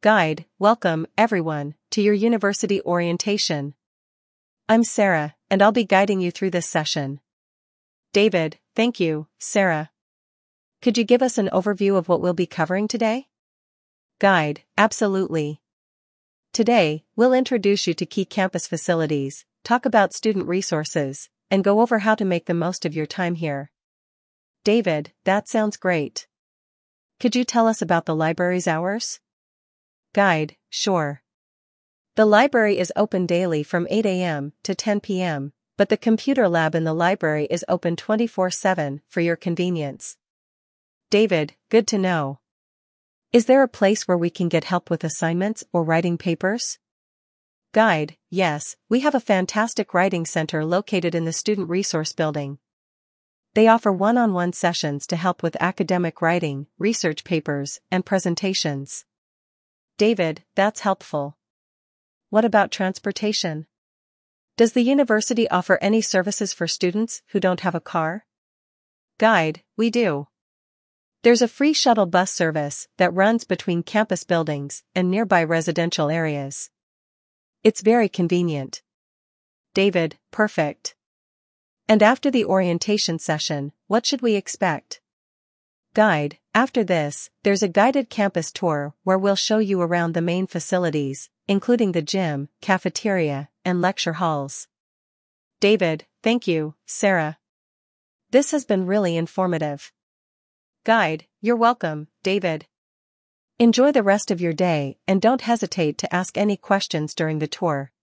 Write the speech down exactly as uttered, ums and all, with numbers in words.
Guide, welcome, everyone, to your university orientation. I'm Sarah, and I'll be guiding you through this session. David, thank you, Sarah. Could you give us an overview of what we'll be covering today? Guide, absolutely. Today, we'll introduce you to key campus facilities, talk about student resources, and go over how to make the most of your time here. David, that sounds great. Could you tell us about the library's hours? Guide, sure. The library is open daily from eight a m to ten p m, but the computer lab in the library is open twenty-four seven for your convenience. David, good to know. Is there a place where we can get help with assignments or writing papers? Guide, yes, we have a fantastic writing center located in the Student Resource Building. They offer one-on-one sessions to help with academic writing, research papers, and presentations. David, that's helpful. What about transportation? Does the university offer any services for students who don't have a car? Guide, we do. There's a free shuttle bus service that runs between campus buildings and nearby residential areas. It's very convenient. David, perfect. And after the orientation session, what should we expect? Guide, after this, there's a guided campus tour where we'll show you around the main facilities, including the gym, cafeteria, and lecture halls. David, thank you, Sarah. This has been really informative. Guide, you're welcome, David. Enjoy the rest of your day and don't hesitate to ask any questions during the tour.